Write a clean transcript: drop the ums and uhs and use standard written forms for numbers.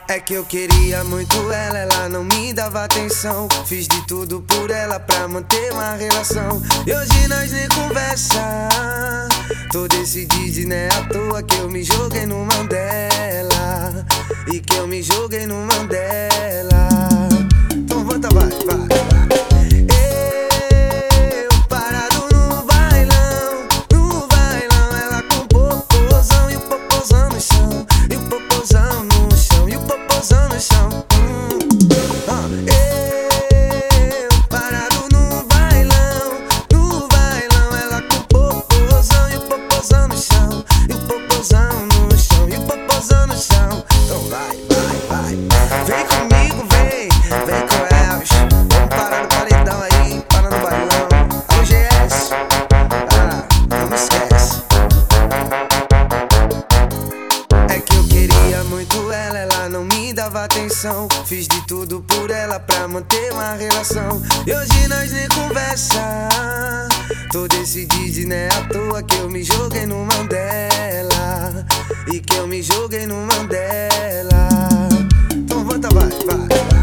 É que eu queria muito ela não me dava atenção. Fiz de tudo por ela pra manter uma relação. E hoje nós nem conversa. Tô decidido e não é à toa que eu me joguei no mão dela. E que eu me joguei no mão dela. Então volta, vai. Eu parado no bailão, ela com popozão e o popozão no chão. E o popozão no chão, e o popozão no chão. Eu parado no bailão, ela com popozão e o popozão no chão. E o popozão no chão, e o popozão no chão. Então vai. Vem comigo, vem com elas. Vamos parar no paredão aí, para no bailão. Alô, GS, não me esquece. É que eu queria muito ela não me dava atenção. Fiz de tudo por ela pra manter uma relação. E hoje nós nem conversa. Tô decidido e não é à toa que eu me joguei no mão dela. E que eu me joguei no mão dela. Então volta, vai.